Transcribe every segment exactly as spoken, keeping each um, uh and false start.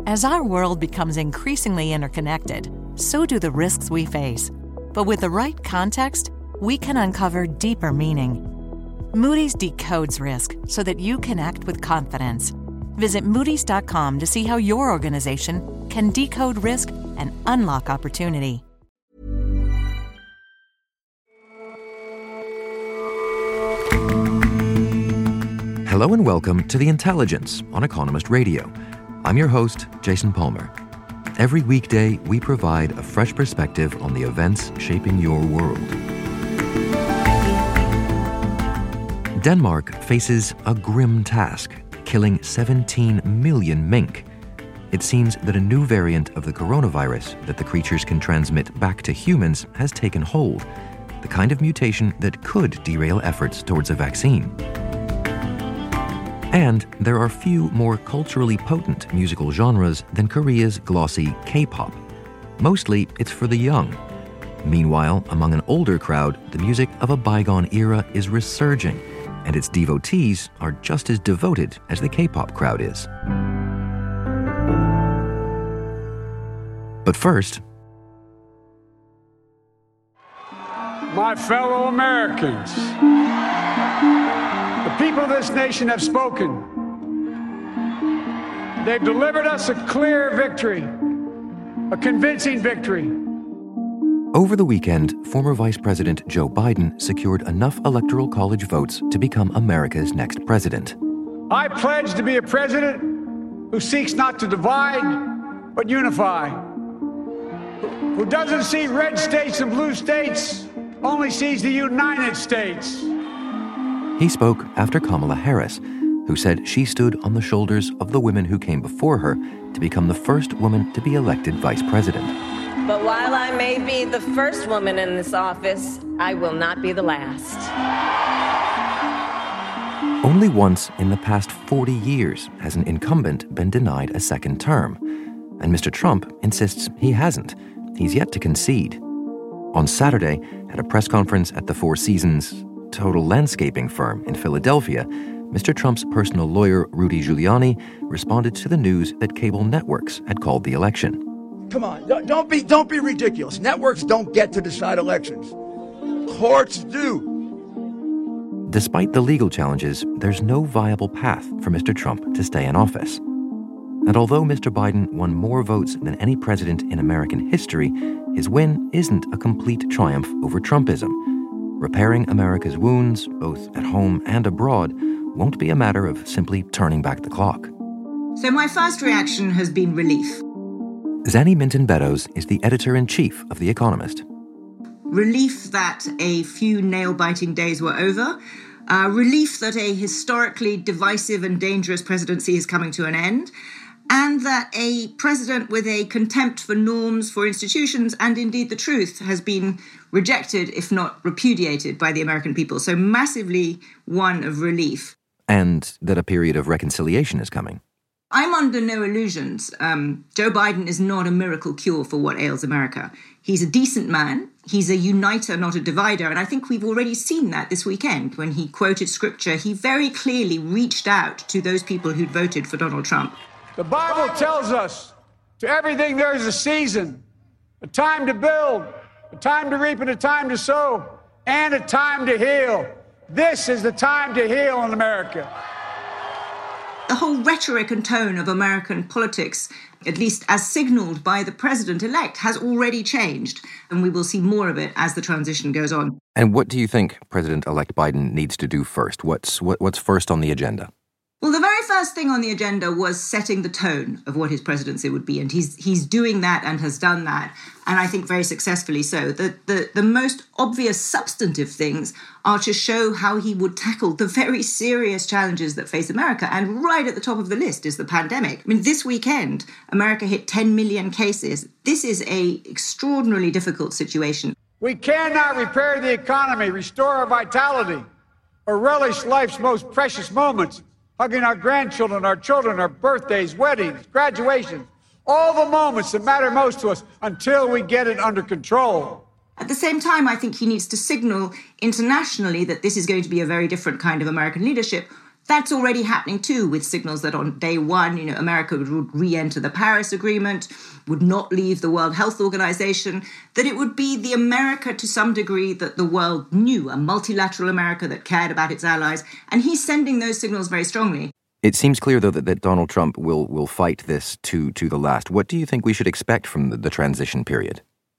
As our world becomes increasingly interconnected, so do the risks we face. But with the right context, we can uncover deeper meaning. Moody's decodes risk so that you can act with confidence. Visit Moody's dot com to see how your organization can decode risk and unlock opportunity. Hello and welcome to The Intelligence on Economist Radio. I'm your host, Jason Palmer. Every weekday, we provide a fresh perspective on the events shaping your world. Denmark faces a grim task, killing seventeen million mink. It seems that a new variant of the coronavirus that the creatures can transmit back to humans has taken hold, the kind of mutation that could derail efforts towards a vaccine. And there are few more culturally potent musical genres than Korea's glossy K-pop. Mostly, it's for the young. Meanwhile, among an older crowd, the music of a bygone era is resurging, and its devotees are just as devoted as the K-pop crowd is. But first, my fellow Americans, the people of this nation have spoken. They've delivered us a clear victory, a convincing victory. Over the weekend, former Vice President Joe Biden secured enough electoral college votes to become America's next president. I pledge to be a president who seeks not to divide, but unify, who doesn't see red states and blue states, only sees the United States. He spoke after Kamala Harris, who said she stood on the shoulders of the women who came before her to become the first woman to be elected vice president. But while I may be the first woman in this office, I will not be the last. Only once in the past forty years has an incumbent been denied a second term, and Mister Trump insists he hasn't. He's yet to concede. On Saturday, at a press conference at the Four Seasons Total Landscaping firm in Philadelphia, Mister Trump's personal lawyer, Rudy Giuliani, responded to the news that cable networks had called the election. Come on, don't be don't be ridiculous. Networks don't get to decide elections. Courts do. Despite the legal challenges, there's no viable path for Mister Trump to stay in office. And although Mister Biden won more votes than any president in American history, his win isn't a complete triumph over Trumpism. Repairing America's wounds, both at home and abroad, won't be a matter of simply turning back the clock. So my first reaction has been relief. Zanny Minton-Beddoes is the editor-in-chief of The Economist. Relief that a few nail-biting days were over. Uh, relief that a historically divisive and dangerous presidency is coming to an end. And that a president with a contempt for norms, for institutions, and indeed the truth has been rejected, if not repudiated, by the American people. So massively one of relief. And that a period of reconciliation is coming. I'm under no illusions. Um, Joe Biden is not a miracle cure for what ails America. He's a decent man. He's a uniter, not a divider. And I think we've already seen that this weekend. When he quoted scripture, he very clearly reached out to those people who'd voted for Donald Trump. The Bible tells us, to everything there is a season, a time to build, a time to reap and a time to sow, and a time to heal. This is the time to heal in America. The whole rhetoric and tone of American politics, at least as signaled by the president-elect, has already changed, and we will see more of it as the transition goes on. And what do you think President-elect Biden needs to do first? What's what, what's first on the agenda? Well, the very first thing on the agenda was setting the tone of what his presidency would be, and he's he's doing that and has done that, and I think very successfully so. The, the, the most obvious substantive things are to show how he would tackle the very serious challenges that face America, and right at the top of the list is the pandemic. I mean, this weekend, America hit ten million cases. This is an extraordinarily difficult situation. We cannot repair the economy, restore our vitality, or relish life's most precious moments, hugging our grandchildren, our children, our birthdays, weddings, graduations, all the moments that matter most to us until we get it under control. At the same time, I think he needs to signal internationally that this is going to be a very different kind of American leadership, That's already happening too, with signals that on day one, you know, America would re-enter the Paris Agreement, would not leave the World Health Organization, that it would be the America to some degree that the world knew, a multilateral America that cared about its allies. And he's sending those signals very strongly. It seems clear, though, that, that Donald Trump will will fight this to, to the last. What do you think we should expect from the, the transition period?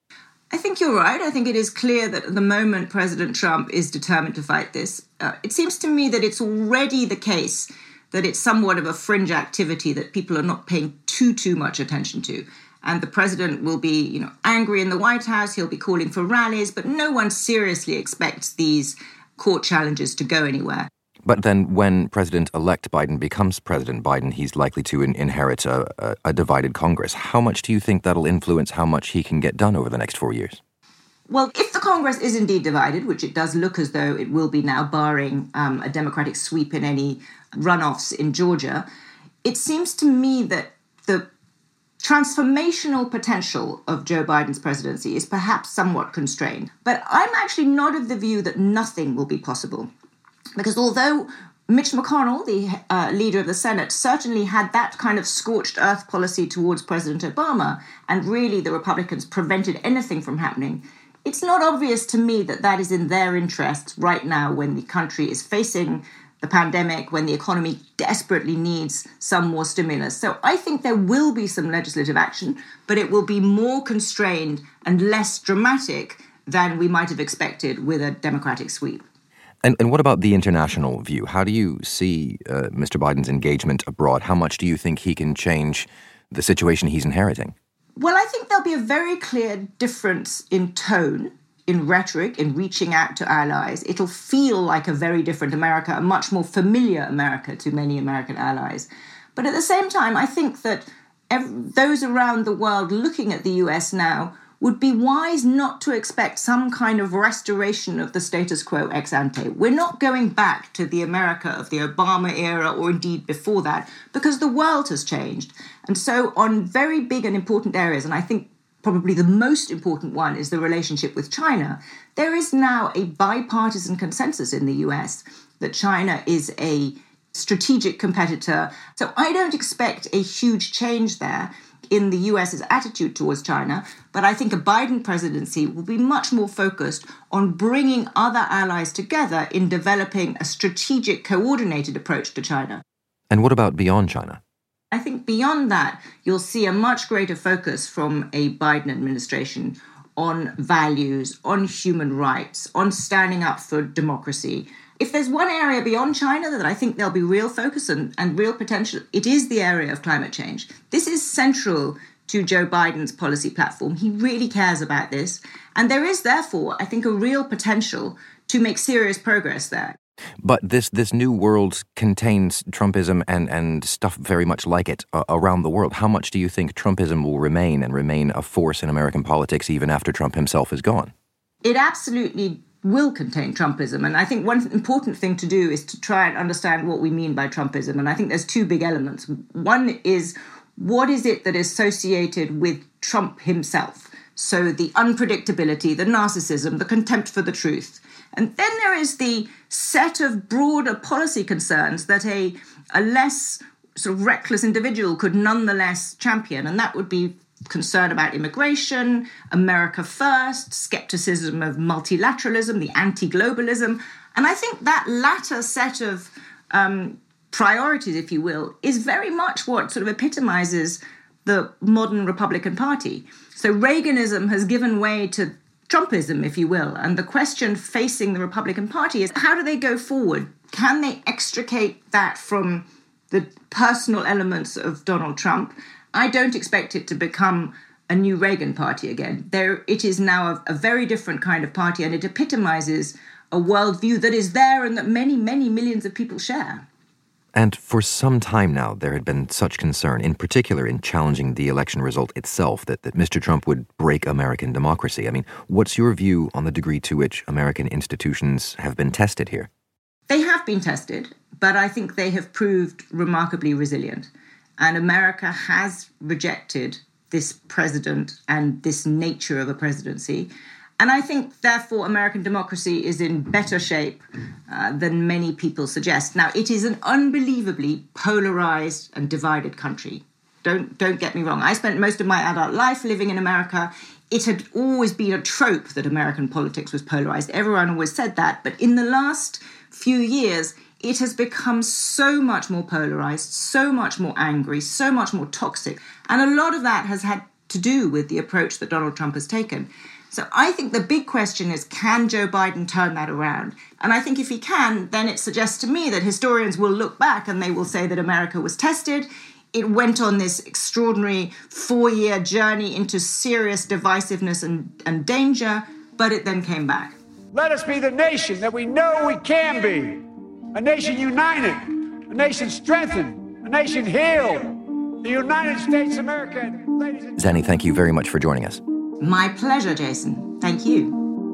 I think you're right. I think it is clear that at the moment President Trump is determined to fight this. Uh, it seems to me that it's already the case that it's somewhat of a fringe activity that people are not paying too, too much attention to. And the president will be, you know, angry in the White House. He'll be calling for rallies, but no one seriously expects these court challenges to go anywhere. But then when President-elect Biden becomes President Biden, he's likely to in- inherit a, a, a divided Congress. How much do you think that'll influence how much he can get done over the next four years? Well, if the Congress is indeed divided, which it does look as though it will be now, barring um, a Democratic sweep in any runoffs in Georgia, it seems to me that the transformational potential of Joe Biden's presidency is perhaps somewhat constrained. But I'm actually not of the view that nothing will be possible. Because although Mitch McConnell, the uh, leader of the Senate, certainly had that kind of scorched earth policy towards President Obama, and really the Republicans prevented anything from happening, it's not obvious to me that that is in their interests right now when the country is facing the pandemic, when the economy desperately needs some more stimulus. So I think there will be some legislative action, but it will be more constrained and less dramatic than we might have expected with a Democratic sweep. And, and what about the international view? How do you see uh, Mister Biden's engagement abroad? How much do you think he can change the situation he's inheriting? Well, I think there'll be a very clear difference in tone, in rhetoric, in reaching out to allies. It'll feel like a very different America, a much more familiar America to many American allies. But at the same time, I think that ev- those around the world looking at the U S now would be wise not to expect some kind of restoration of the status quo ex ante. We're not going back to the America of the Obama era or indeed before that, because the world has changed. And so on very big and important areas, and I think probably the most important one is the relationship with China, there is now a bipartisan consensus in the U S that China is a strategic competitor. So I don't expect a huge change there in the U S's attitude towards China, but I think a Biden presidency will be much more focused on bringing other allies together in developing a strategic, coordinated approach to China. And what about beyond China? I think beyond that, you'll see a much greater focus from a Biden administration on values, on human rights, on standing up for democracy. If there's one area beyond China that I think there'll be real focus and, and real potential, it is the area of climate change. This is central to Joe Biden's policy platform. He really cares about this. And there is, therefore, I think, a real potential to make serious progress there. But this this new world contains Trumpism and, and stuff very much like it uh, around the world. How much do you think Trumpism will remain and remain a force in American politics even after Trump himself is gone? It absolutely will contain Trumpism. And I think one important thing to do is to try and understand what we mean by Trumpism. And I think there's two big elements. One is, what is it that is associated with Trump himself? So the unpredictability, the narcissism, the contempt for the truth. And then there is the set of broader policy concerns that a, a less sort of reckless individual could nonetheless champion. And that would be concern about immigration, America first, skepticism of multilateralism, the anti-globalism. And I think that latter set of um, priorities, if you will, is very much what sort of epitomizes the modern Republican Party. So Reaganism has given way to Trumpism, if you will. And the question facing the Republican Party is, how do they go forward? Can they extricate that from the personal elements of Donald Trump? I don't expect it to become a new Reagan party again. There, it is now a, a very different kind of party, and it epitomizes a worldview that is there and that many, many millions of people share. And for some time now, there had been such concern, in particular in challenging the election result itself, that, that Mister Trump would break American democracy. I mean, what's your view on the degree to which American institutions have been tested here? They have been tested, but I think they have proved remarkably resilient. And America has rejected this president and this nature of a presidency. And I think, therefore, American democracy is in better shape uh, than many people suggest. Now, it is an unbelievably polarized and divided country. Don't, don't get me wrong. I spent most of my adult life living in America. It had always been a trope that American politics was polarized. Everyone always said that. But in the last few years, it has become so much more polarized, so much more angry, so much more toxic. And a lot of that has had to do with the approach that Donald Trump has taken. So I think the big question is, can Joe Biden turn that around? And I think if he can, then it suggests to me that historians will look back and they will say that America was tested. It went on this extraordinary four-year journey into serious divisiveness and, and danger, but it then came back. Let us be the nation that we know we can be. A nation united, a nation strengthened, a nation healed. The United States of America, ladies and Zanny, thank you very much for joining us. My pleasure, Jason. Thank you.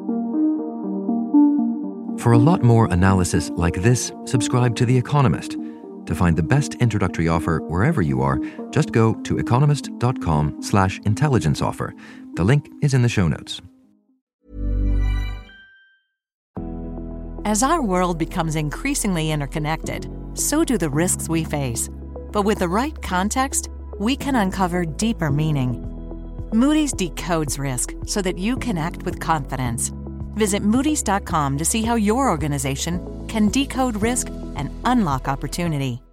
For a lot more analysis like this, subscribe to The Economist. To find the best introductory offer wherever you are, just go to economist.com slash intelligence offer. The link is in the show notes. As our world becomes increasingly interconnected, so do the risks we face. But with the right context, we can uncover deeper meaning. Moody's decodes risk so that you can act with confidence. Visit moodys dot com to see how your organization can decode risk and unlock opportunity.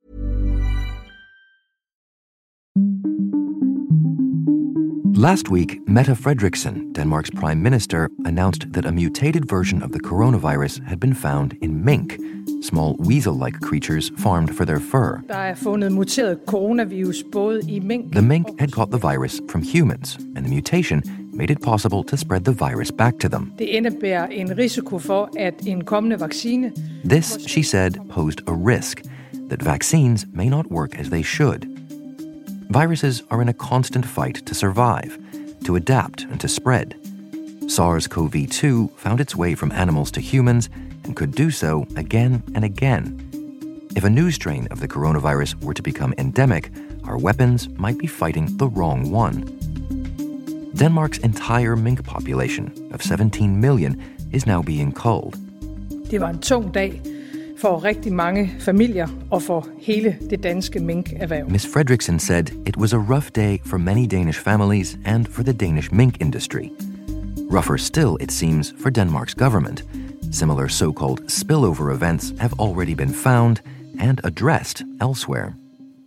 Last week, Mette Frederiksen, Denmark's prime minister, announced that a mutated version of the coronavirus had been found in mink, small weasel-like creatures farmed for their fur. Der er fundet muteret coronavirus både i mink. The mink had caught the virus from humans, and the mutation made it possible to spread the virus back to them. Det indebærer en risiko for, at en kommende vaccine... This, she said, posed a risk that vaccines may not work as they should. Viruses are in a constant fight to survive, to adapt and to spread. SARS-C o V two found its way from animals to humans and could do so again and again. If a new strain of the coronavirus were to become endemic, our weapons might be fighting the wrong one. Denmark's entire mink population of seventeen million is now being culled. Det var en tung dag for rigtig mange familier og for hele det danske minkerhverv. Miss Frederiksen said it was a rough day for many Danish families and for the Danish mink industry. Rougher still, it seems, for Denmark's government. Similar so-called spillover events have already been found and addressed elsewhere.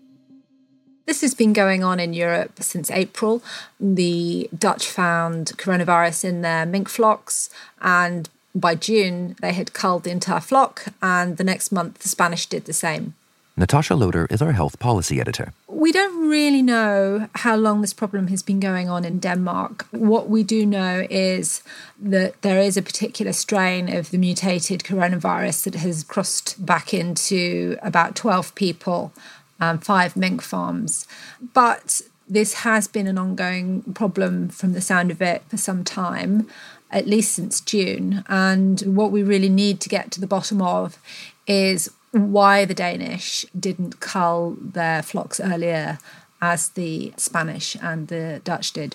This has been going on in Europe since April. The Dutch found coronavirus in their mink flocks, and by June they had culled the entire flock, and the next month the Spanish did the same. Natasha Loder is our health policy editor. We don't really know how long this problem has been going on in Denmark. What we do know is that there is a particular strain of the mutated coronavirus that has crossed back into about twelve people, um, five mink farms. But this has been an ongoing problem from the sound of it for some time, at least since June. And what we really need to get to the bottom of is why the Danish didn't cull their flocks earlier as the Spanish and the Dutch did.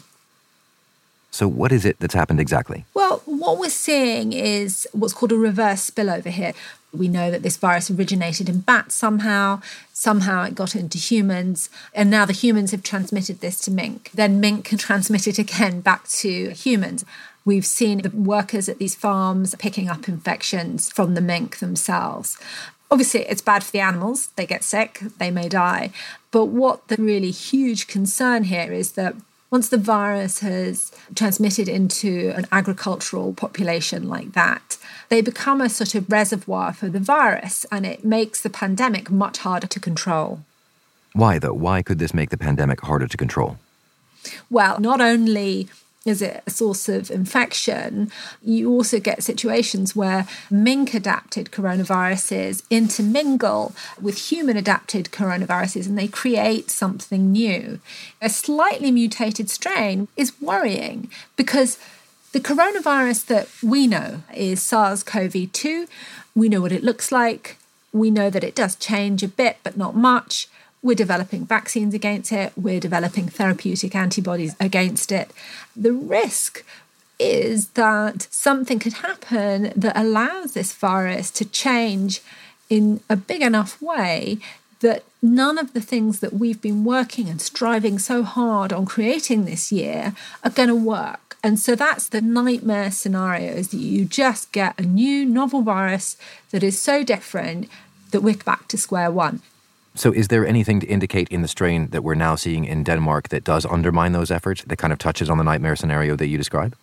So what is it that's happened exactly? Well, what we're seeing is what's called a reverse spillover here. We know that this virus originated in bats somehow, somehow it got into humans, and now the humans have transmitted this to mink. Then mink can transmit it again back to humans. We've seen the workers at these farms picking up infections from the mink themselves. Obviously, it's bad for the animals. They get sick, they may die. But what the really huge concern here is that once the virus has transmitted into an agricultural population like that, they become a sort of reservoir for the virus, and it makes the pandemic much harder to control. Why, though? Why could this make the pandemic harder to control? Well, not only is it a source of infection, you also get situations where mink-adapted coronaviruses intermingle with human-adapted coronaviruses and they create something new. A slightly mutated strain is worrying because the coronavirus that we know is SARS-C o V two. We know what it looks like. We know that it does change a bit, but not much. We're developing vaccines against it. We're developing therapeutic antibodies against it. The risk is that something could happen that allows this virus to change in a big enough way that none of the things that we've been working and striving so hard on creating this year are going to work. And so that's the nightmare scenario, is that you just get a new novel virus that is so different that we're back to square one. So is there anything to indicate in the strain that we're now seeing in Denmark that does undermine those efforts, that kind of touches on the nightmare scenario that you describe?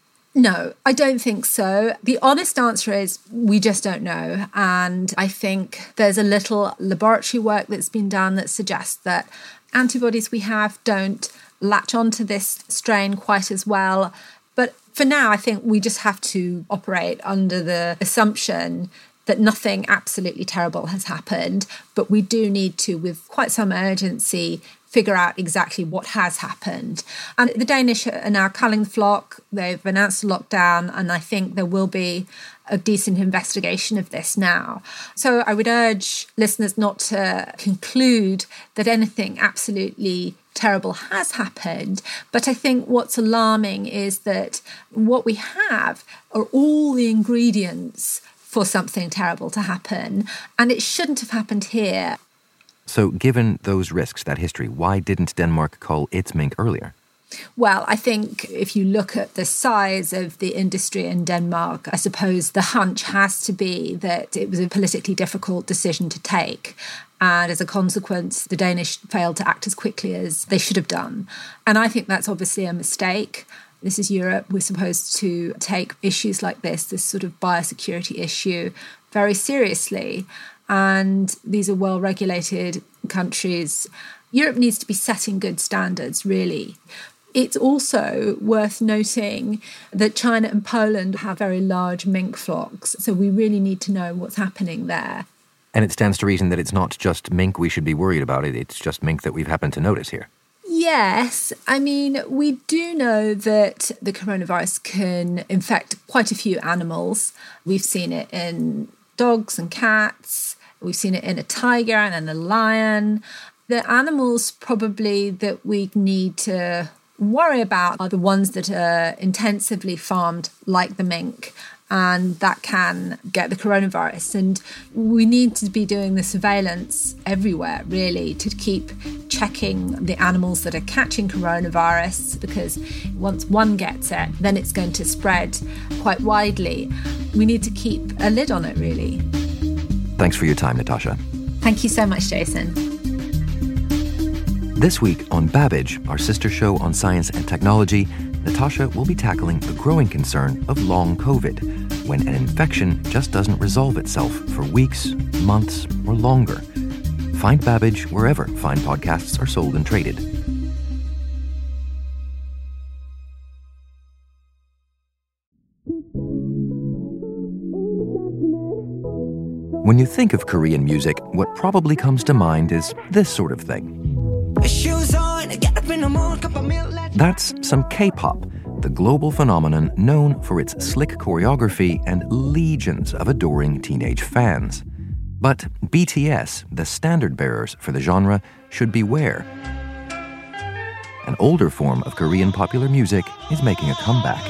No, I don't think so. The honest answer is we just don't know. And I think there's a little laboratory work that's been done that suggests that antibodies we have don't latch onto this strain quite as well. But for now, I think we just have to operate under the assumption that nothing absolutely terrible has happened. But we do need to, with quite some urgency, figure out exactly what has happened. And the Danish are now culling the flock. They've announced a lockdown, and I think there will be a decent investigation of this now. So I would urge listeners not to conclude that anything absolutely terrible has happened. But I think what's alarming is that what we have are all the ingredients for something terrible to happen, and it shouldn't have happened here. So given those risks, that history, why didn't Denmark cull its mink earlier? Well, I think if you look at the size of the industry in Denmark, I suppose the hunch has to be that it was a politically difficult decision to take. And as a consequence, the Danish failed to act as quickly as they should have done. And I think that's obviously a mistake. This is Europe. We're supposed to take issues like this, this sort of biosecurity issue, very seriously. And these are well-regulated countries. Europe needs to be setting good standards, really. It's also worth noting that China and Poland have very large mink flocks, so we really need to know what's happening there. And it stands to reason that it's not just mink we should be worried about, it. It's just mink that we've happened to notice here. Yes. I mean, we do know that the coronavirus can infect quite a few animals. We've seen it in dogs and cats. We've seen it in a tiger and in a lion. The animals probably that we need to worry about are the ones that are intensively farmed, like the mink, and that can get the coronavirus. And we need to be doing the surveillance everywhere, really, to keep checking the animals that are catching coronavirus, because once one gets it, then it's going to spread quite widely. We need to keep a lid on it, really. Thanks for your time, Natasha. Thank you so much, Jason. This week on Babbage, our sister show on science and technology, Natasha will be tackling the growing concern of long COVID, when an infection just doesn't resolve itself for weeks, months, or longer. Find Babbage wherever fine podcasts are sold and traded. When you think of Korean music, what probably comes to mind is this sort of thing. That's some K-pop, the global phenomenon known for its slick choreography and legions of adoring teenage fans. But B T S, the standard bearers for the genre, should beware. An older form of Korean popular music is making a comeback.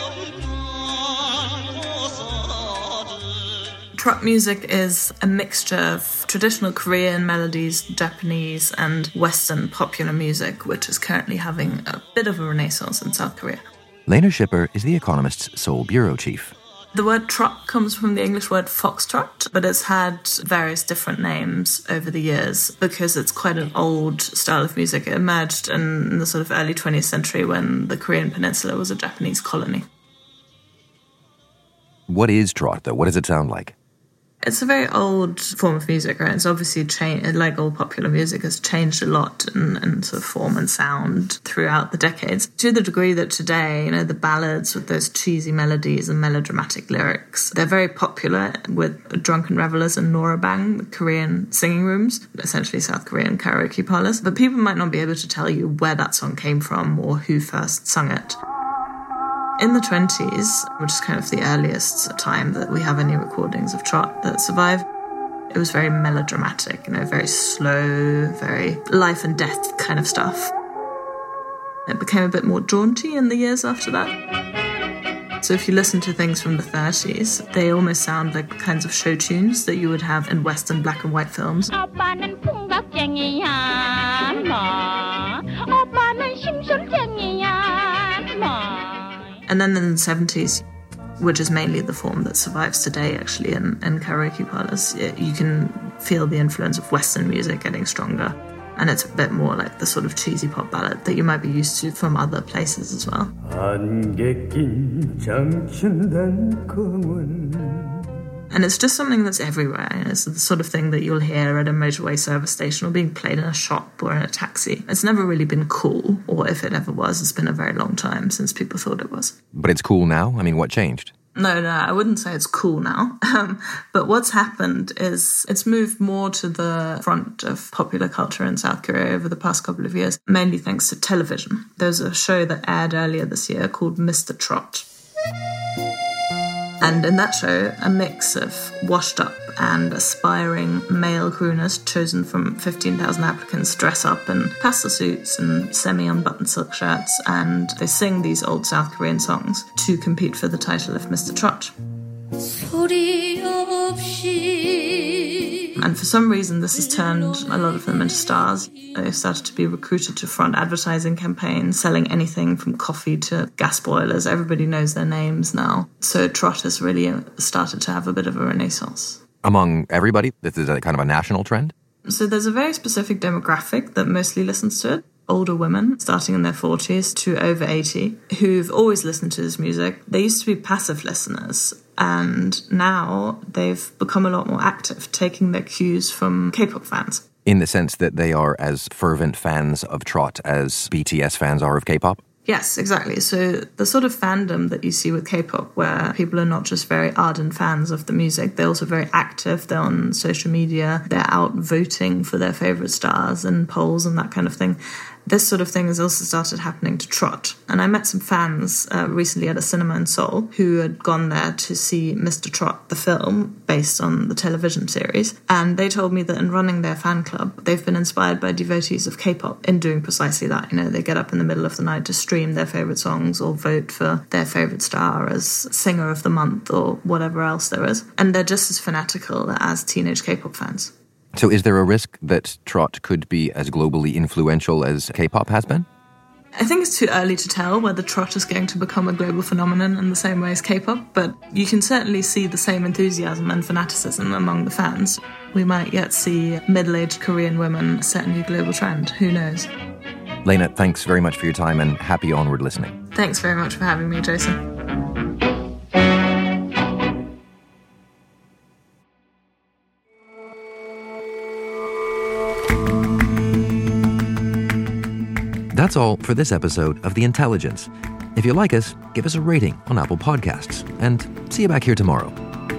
Trot music is a mixture of traditional Korean melodies, Japanese and Western popular music, which is currently having a bit of a renaissance in South Korea. Lena Schipper is The Economist's Seoul bureau chief. The word trot comes from the English word foxtrot, but it's had various different names over the years because it's quite an old style of music. It emerged in the sort of early twentieth century when the Korean peninsula was a Japanese colony. What is trot, though? What does it sound like? It's a very old form of music, right? It's obviously changed, like all popular music, has changed a lot in, in sort of form and sound throughout the decades. To the degree that today, you know, the ballads with those cheesy melodies and melodramatic lyrics, they're very popular with drunken revelers and Noraebang, the Korean singing rooms, essentially South Korean karaoke parlors. But people might not be able to tell you where that song came from or who first sung it. In the twenties, which is kind of the earliest time that we have any recordings of trot that survive, it was very melodramatic, you know, very slow, very life and death kind of stuff. It became a bit more jaunty in the years after that. So if you listen to things from the thirties, they almost sound like the kinds of show tunes that you would have in Western black and white films. And then in the seventies, which is mainly the form that survives today, actually, in, in karaoke parlors, you can feel the influence of Western music getting stronger. And it's a bit more like the sort of cheesy pop ballad that you might be used to from other places as well. And it's just something that's everywhere. It's the sort of thing that you'll hear at a motorway service station or being played in a shop or in a taxi. It's never really been cool, or if it ever was, it's been a very long time since people thought it was. But it's cool now? I mean, what changed? No, no, I wouldn't say it's cool now. Um, but what's happened is it's moved more to the front of popular culture in South Korea over the past couple of years, mainly thanks to television. There's a show that aired earlier this year called Mister Trot. And in that show, a mix of washed-up and aspiring male crooners chosen from fifteen thousand applicants dress up in pastel suits and semi-unbuttoned silk shirts, and they sing these old South Korean songs to compete for the title of Mister Trot. And for some reason, this has turned a lot of them into stars. They've started to be recruited to front advertising campaigns, selling anything from coffee to gas boilers. Everybody knows their names now. So Trot has really started to have a bit of a renaissance. Among everybody? This is a kind of a national trend? So there's a very specific demographic that mostly listens to it. Older women, starting in their forties to over eighty, who've always listened to this music. They used to be passive listeners, and now they've become a lot more active, taking their cues from K-pop fans. In the sense that they are as fervent fans of Trot as B T S fans are of K-pop? Yes, exactly. So the sort of fandom that you see with K-pop, where people are not just very ardent fans of the music, they're also very active. They're on social media. They're out voting for their favourite stars in polls and that kind of thing. This sort of thing has also started happening to Trot. And I met some fans uh, recently at a cinema in Seoul who had gone there to see Mister Trot, the film, based on the television series. And they told me that in running their fan club, they've been inspired by devotees of K-pop in doing precisely that. You know, they get up in the middle of the night to stream their favourite songs or vote for their favourite star as singer of the month or whatever else there is. And they're just as fanatical as teenage K-pop fans. So is there a risk that Trot could be as globally influential as K-pop has been? I think it's too early to tell whether Trot is going to become a global phenomenon in the same way as K-pop, but you can certainly see the same enthusiasm and fanaticism among the fans. We might yet see middle-aged Korean women set a new global trend. Who knows? Lena, thanks very much for your time and happy onward listening. Thanks very much for having me, Jason. That's all for this episode of The Intelligence. If you like us, give us a rating on Apple Podcasts, and see you back here tomorrow.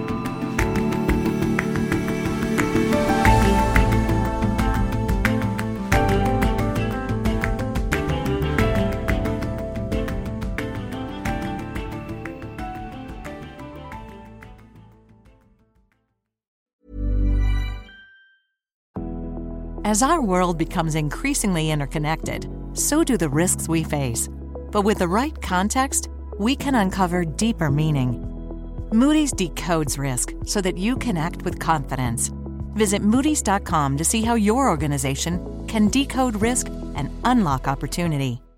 As our world becomes increasingly interconnected, so do the risks we face. But with the right context, we can uncover deeper meaning. Moody's decodes risk so that you can act with confidence. Visit Moody's dot com to see how your organization can decode risk and unlock opportunity.